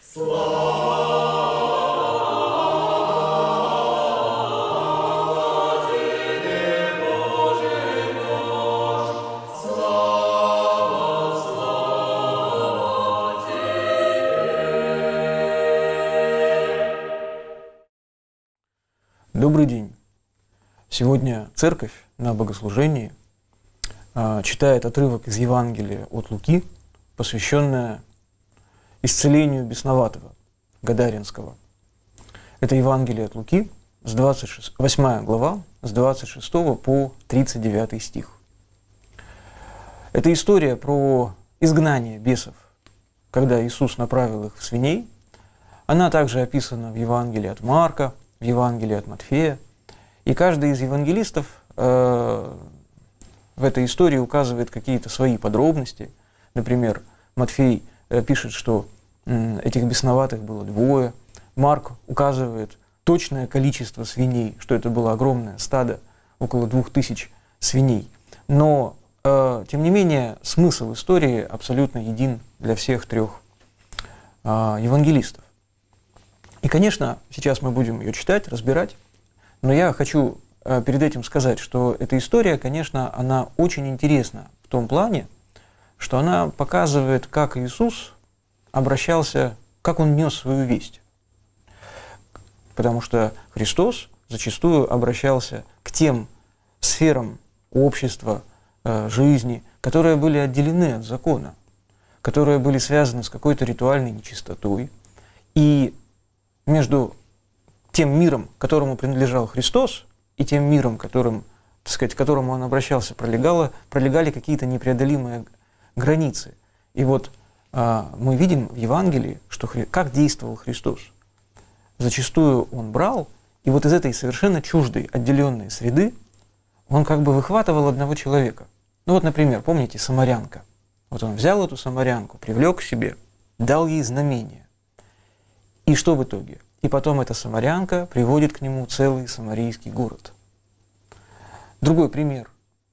Добрый день. Сегодня церковь на богослужении читает отрывок из Евангелия от Луки, посвященное исцелению бесноватого, Гадаринского. Это Евангелие от Луки, 8 глава, с 26 по 39 стих. Это история про изгнание бесов, когда Иисус направил их в свиней. Она также описана в Евангелии от Марка, в Евангелии от Матфея. И каждый из евангелистов в этой истории указывает какие-то свои подробности. Например, Матфей пишет, что этих бесноватых было 2. Марк указывает точное количество свиней, что это было огромное стадо, около 2000 свиней. Но, тем не менее, смысл истории абсолютно един для всех 3 евангелистов. И, конечно, сейчас мы будем ее читать, разбирать, но я хочу перед этим сказать, что эта история, конечно, она очень интересна в том плане, что она показывает, как Иисус обращался, как Он нес свою весть. Потому что Христос зачастую обращался к тем сферам общества, жизни, которые были отделены от закона, которые были связаны с какой-то ритуальной нечистотой. И между тем миром, которому принадлежал Христос, и тем миром, к которому Он обращался, пролегали какие-то непреодолимые границы. И вот мы видим в Евангелии, что как действовал Христос. Зачастую Он брал, и вот из этой совершенно чуждой, отделенной среды Он как бы выхватывал одного человека. Ну вот, например, помните, самарянка. Вот Он взял эту самарянку, привлек к себе, дал ей знамение. И что в итоге? И потом эта самарянка приводит к нему целый самарийский город. Другой пример.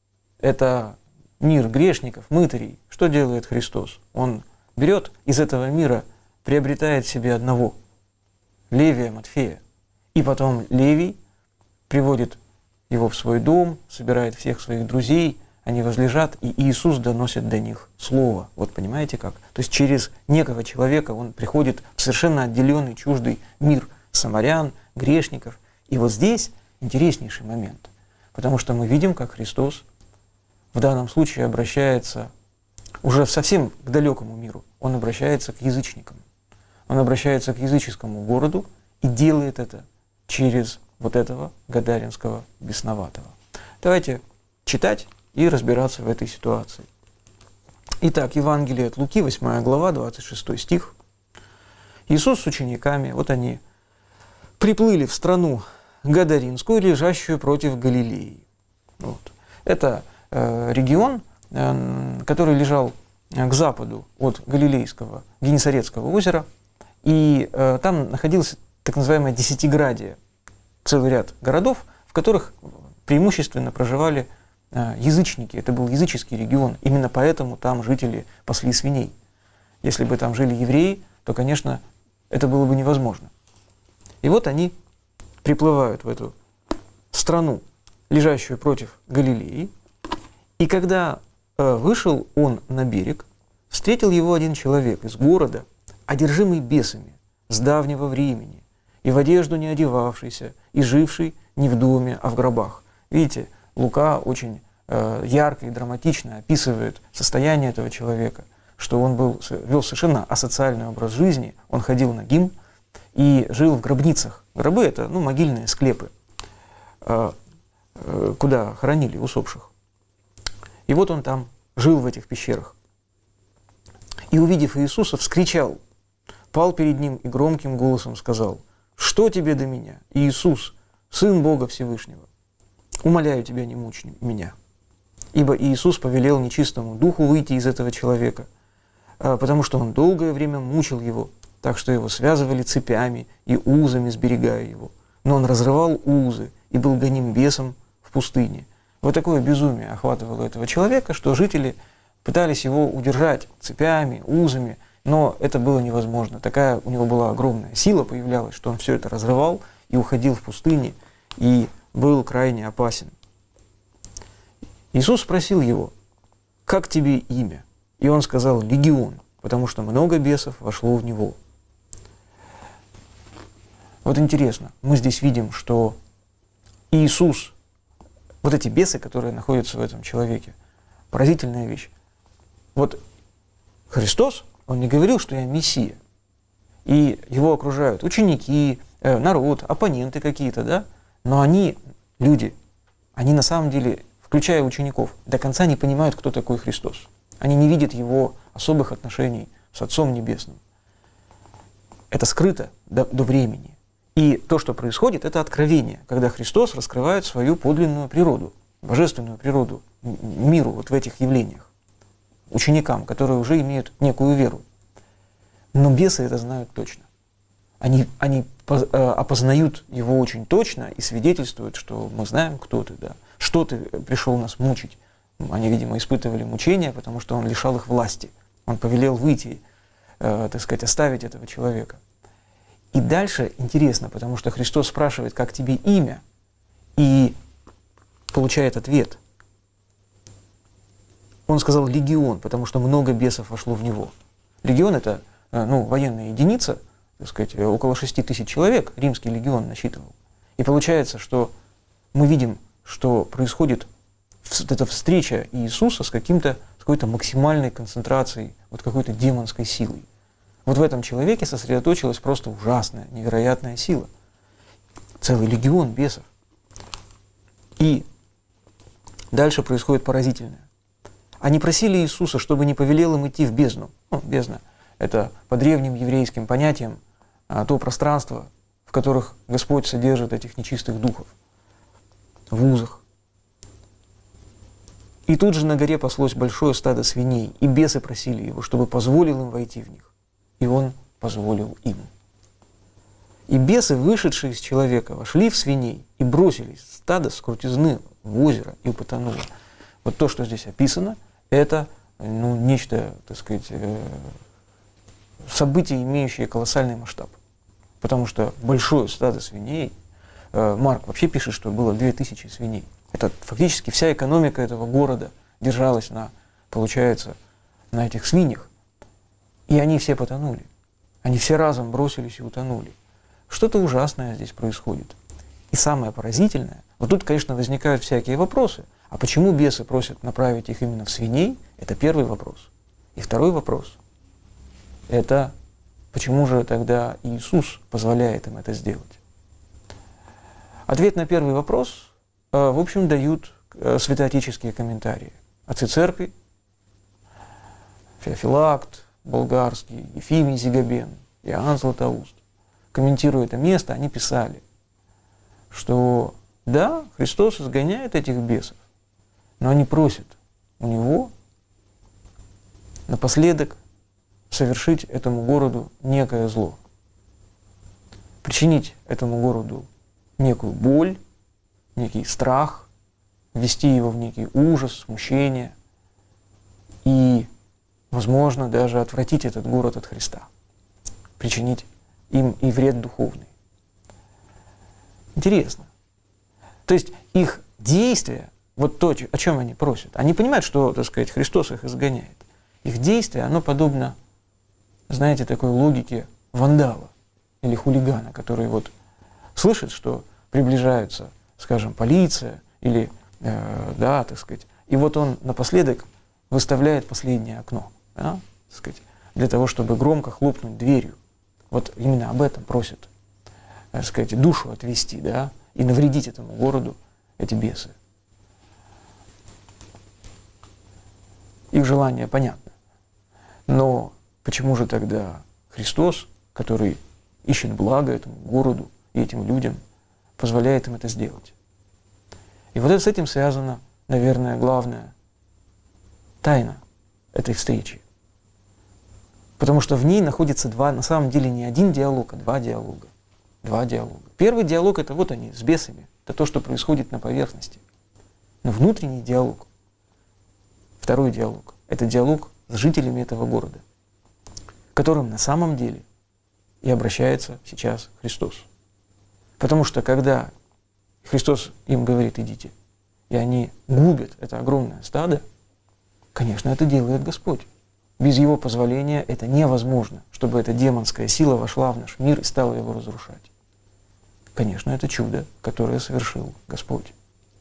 Это мир грешников, мытарей. Что делает Христос? Он берет из этого мира, приобретает себе одного, Левия, Матфея. И потом Левий приводит его в свой дом, собирает всех своих друзей, они возлежат, и Иисус доносит до них слово. Вот понимаете как? То есть через некого человека Он приходит в совершенно отделенный, чуждый мир самарян, грешников. И вот здесь интереснейший момент. Потому что мы видим, как Христос в данном случае обращается уже совсем к далекому миру. Он обращается к язычникам. Он обращается к языческому городу и делает это через вот этого гадаринского бесноватого. Давайте читать и разбираться в этой ситуации. Итак, Евангелие от Луки, 8 глава, 26 стих. Иисус с учениками, вот они, приплыли в страну Гадаринскую, лежащую против Галилеи. Вот. Это регион, который лежал к западу от Галилейского, Генесаретского озера, и там находилось так называемое Десятиградие, целый ряд городов, в которых преимущественно проживали язычники. Это был языческий регион. Именно поэтому там жители пасли свиней. Если бы там жили евреи, то, конечно, это было бы невозможно. И вот они приплывают в эту страну, лежащую против Галилеи. И когда вышел он на берег, встретил его один человек из города, одержимый бесами с давнего времени, и в одежду не одевавшийся, и живший не в доме, а в гробах. Видите, Лука очень ярко и драматично описывает состояние этого человека, что он вел совершенно асоциальный образ жизни, он ходил нагим и жил в гробницах. Гробы – это могильные склепы, куда хоронили усопших. И вот он там жил в этих пещерах. И, увидев Иисуса, вскричал, пал перед ним и громким голосом сказал: «Что тебе до меня, Иисус, Сын Бога Всевышнего? Умоляю тебя, не мучь меня». Ибо Иисус повелел нечистому духу выйти из этого человека, потому что он долгое время мучил его, так что его связывали цепями и узами, сберегая его. Но он разрывал узы и был гоним бесом в пустыне. Вот такое безумие охватывало этого человека, что жители пытались его удержать цепями, узами, но это было невозможно. Такая у него была огромная сила появлялась, что он все это разрывал и уходил в пустыне, и был крайне опасен. Иисус спросил его: «Как тебе имя?» И он сказал: «Легион», потому что много бесов вошло в него. Вот интересно, мы здесь видим, что Иисус, вот эти бесы, которые находятся в этом человеке, поразительная вещь. Вот Христос, Он не говорил, что я Мессия, и Его окружают ученики, народ, оппоненты какие-то, да? Но они, люди, они на самом деле, включая учеников, до конца не понимают, кто такой Христос. Они не видят Его особых отношений с Отцом Небесным. Это скрыто до времени. И то, что происходит, это откровение, когда Христос раскрывает свою подлинную природу, божественную природу миру вот в этих явлениях, ученикам, которые уже имеют некую веру. Но бесы это знают точно. Они опознают Его очень точно и свидетельствуют, что мы знаем, кто Ты, да. Что Ты пришел нас мучить. Они, видимо, испытывали мучения, потому что Он лишал их власти. Он повелел выйти, так сказать, оставить этого человека. И дальше интересно, потому что Христос спрашивает: «Как тебе имя?» И получает ответ. Он сказал: «Легион», потому что много бесов вошло в него. Легион – это военная единица, так сказать, около 6 тысяч человек римский легион насчитывал. И получается, что мы видим, что происходит эта встреча Иисуса с какой-то максимальной концентрацией, вот какой-то демонской силой. Вот в этом человеке сосредоточилась просто ужасная, невероятная сила. Целый легион бесов. И дальше происходит поразительное. Они просили Иисуса, чтобы не повелел им идти в бездну. Бездна – это по древним еврейским понятиям то пространство, в которых Господь содержит этих нечистых духов, в узах. И тут же на горе паслось большое стадо свиней, и бесы просили Его, чтобы позволил им войти в них. И Он позволил им. И бесы, вышедшие из человека, вошли в свиней и бросились в стадо с крутизны в озеро, и потонуло. Вот то, что здесь описано, это нечто, так сказать, событие, имеющее колоссальный масштаб. Потому что большое стадо свиней, Марк вообще пишет, что было 2000 свиней. Это фактически вся экономика этого города держалась получается, на этих свиньях. И они все потонули. Они все разом бросились и утонули. Что-то ужасное здесь происходит. И самое поразительное, вот тут, конечно, возникают всякие вопросы. А почему бесы просят направить их именно в свиней? Это первый вопрос. И второй вопрос – это почему же тогда Иисус позволяет им это сделать? Ответ на первый вопрос, в общем, дают святоотеческие комментарии. Отцы церкви, Феофилакт Болгарский, Ефимий Зигабен, Иоанн Златоуст, комментируя это место, они писали, что да, Христос изгоняет этих бесов, но они просят у Него напоследок совершить этому городу некое зло, причинить этому городу некую боль, некий страх, ввести его в некий ужас, смущение и, возможно, даже отвратить этот город от Христа, причинить им и вред духовный. Интересно. То есть их действия, вот то, о чем они просят, они понимают, что, так сказать, Христос их изгоняет. Их действие, оно подобно, знаете, такой логике вандала или хулигана, который вот слышит, что приближаются, скажем, полиция или, да, так сказать, и вот он напоследок выставляет последнее окно, да, так сказать, для того, чтобы громко хлопнуть дверью. Вот именно об этом просят, так сказать, душу отвести, да, и навредить этому городу эти бесы. Их желание понятно. Но почему же тогда Христос, который ищет благо этому городу и этим людям, позволяет им это сделать? И вот с этим связана, наверное, главная тайна этой встречи. Потому что в ней находится на самом деле не один диалог, а два диалога. Первый диалог – это вот они, с бесами. Это то, что происходит на поверхности. Но внутренний диалог, второй диалог – это диалог с жителями этого города. которым на самом деле и обращается сейчас Христос. Потому что когда Христос им говорит «идите», и они губят это огромное стадо, конечно, это делает Господь. Без Его позволения это невозможно, чтобы эта демонская сила вошла в наш мир и стала его разрушать. Конечно, это чудо, которое совершил Господь.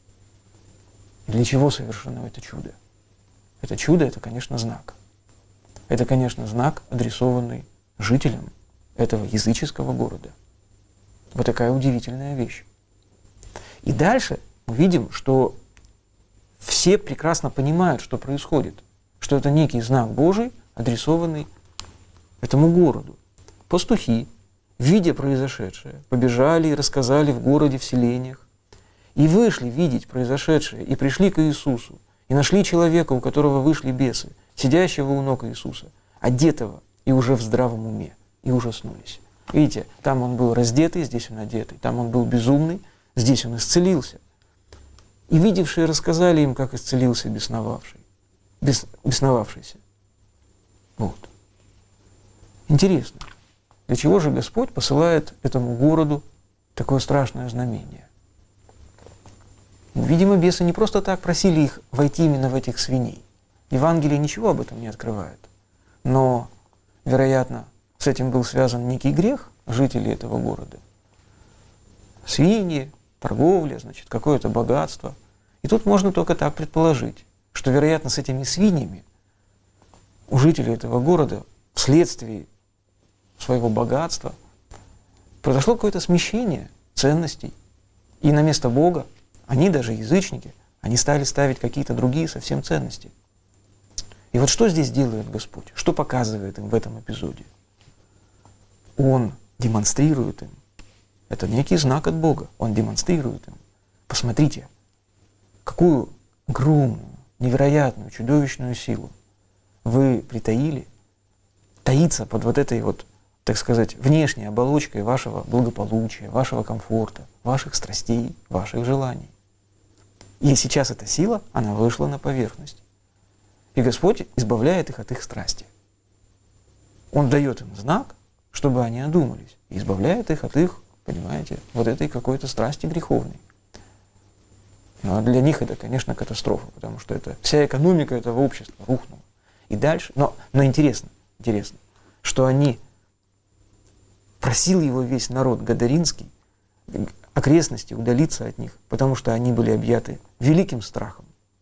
И для чего совершено это чудо? Это чудо – это, конечно, знак. Это, конечно, знак, адресованный жителям этого языческого города. Вот такая удивительная вещь. И дальше мы видим, что все прекрасно понимают, что происходит, что это некий знак Божий, адресованный этому городу. Пастухи, видя произошедшее, побежали и рассказали в городе, в селениях, и вышли видеть произошедшее, и пришли к Иисусу, и нашли человека, у которого вышли бесы, сидящего у ног Иисуса, одетого и уже в здравом уме, и ужаснулись. Видите, там он был раздетый, здесь он одетый, там он был безумный, здесь он исцелился. И видевшие рассказали им, как исцелился бесновавшийся. Вот. Интересно, для чего же Господь посылает этому городу такое страшное знамение? Видимо, бесы не просто так просили их войти именно в этих свиней. Евангелие ничего об этом не открывает. Но, вероятно, с этим был связан некий грех жителей этого города. Свиньи, торговля, значит, какое-то богатство. И тут можно только так предположить, что, вероятно, с этими свиньями у жителей этого города вследствие своего богатства произошло какое-то смещение ценностей. И на место Бога они, даже язычники, они стали ставить какие-то другие совсем ценности. И вот что здесь делает Господь? Что показывает им в этом эпизоде? Он демонстрирует им. Это некий знак от Бога. Он демонстрирует им. Посмотрите, какую огромную, невероятную, чудовищную силу вы притаили, таится под вот этой вот, так сказать, внешней оболочкой вашего благополучия, вашего комфорта, ваших страстей, ваших желаний. И сейчас эта сила, она вышла на поверхность. И Господь избавляет их от их страсти. Он дает им знак, чтобы они одумались, и избавляет их от их, понимаете, вот этой какой-то страсти греховной. Ну а для них это, конечно, катастрофа, потому что это, вся экономика этого общества рухнула. И дальше, но интересно, что они, просил его весь народ Гадаринский, окрестности удалиться от них, потому что они были объяты великим страхом.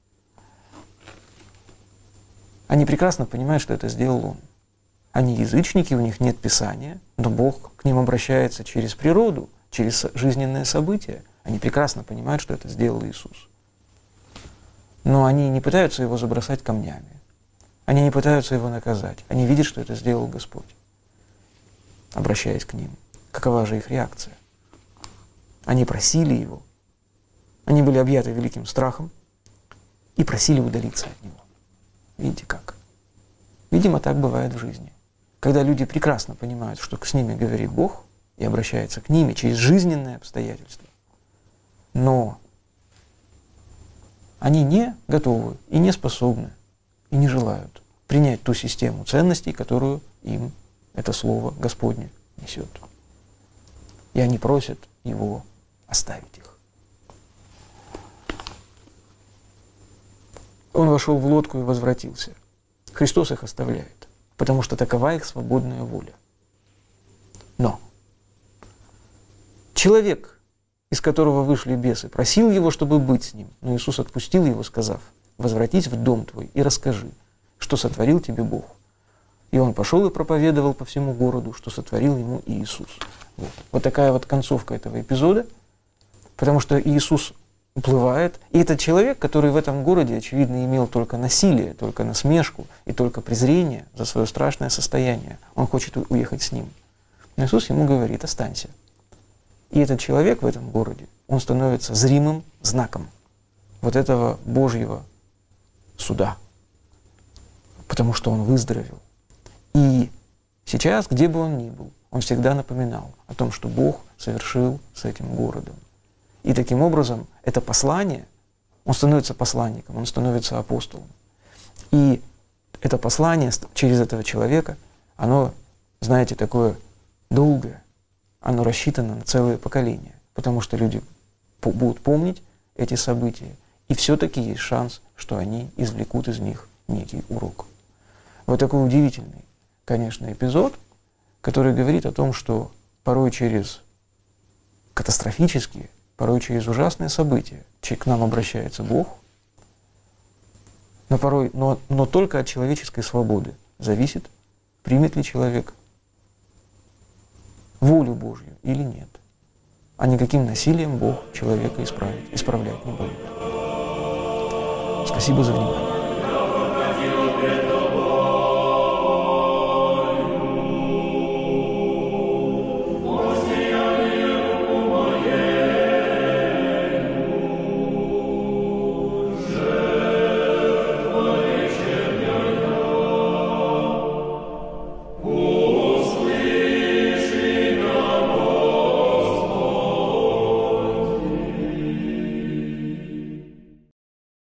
Они прекрасно понимают, что это сделал Он. Они язычники, у них нет Писания, но Бог к ним обращается через природу, через жизненные события. Они прекрасно понимают, что это сделал Иисус. Но они не пытаются его забросать камнями. Они не пытаются его наказать. Они видят, что это сделал Господь. Обращаясь к ним. Какова же их реакция? Они просили его. Они были объяты великим страхом и просили удалиться от него. Видите как? Видимо, так бывает в жизни. Когда люди прекрасно понимают, что с ними говорит Бог и обращается к ним через жизненные обстоятельства, но они не готовы и не способны и не желают принять ту систему ценностей, которую им это Слово Господне несет. И они просят Его оставить их. Он вошел в лодку и возвратился. Христос их оставляет, потому что такова их свободная воля. Но человек, из которого вышли бесы, просил его, чтобы быть с ним, но Иисус отпустил его, сказав: «Возвратись в дом твой и расскажи, что сотворил тебе Бог». И он пошел и проповедовал по всему городу, что сотворил ему Иисус. Вот такая вот концовка этого эпизода, потому что Иисус уплывает, и этот человек, который в этом городе, очевидно, имел только насилие, только насмешку и только презрение за свое страшное состояние, он хочет уехать с ним. Но Иисус ему говорит: останься. И этот человек в этом городе, он становится зримым знаком вот этого Божьего суда, потому что он выздоровел. И сейчас, где бы он ни был, он всегда напоминал о том, что Бог совершил с этим городом. И таким образом это послание, он становится посланником, он становится апостолом. И это послание через этого человека, оно знаете, такое долгое, оно рассчитано на целое поколение, потому что люди будут помнить эти события, и все-таки есть шанс, что они извлекут из них некий урок. Вот такой удивительный, конечно, эпизод, который говорит о том, что порой через катастрофические, порой через ужасные события к нам обращается Бог, но только от человеческой свободы зависит, примет ли человек волю Божью или нет. А никаким насилием Бог человека исправлять не будет. Спасибо за внимание.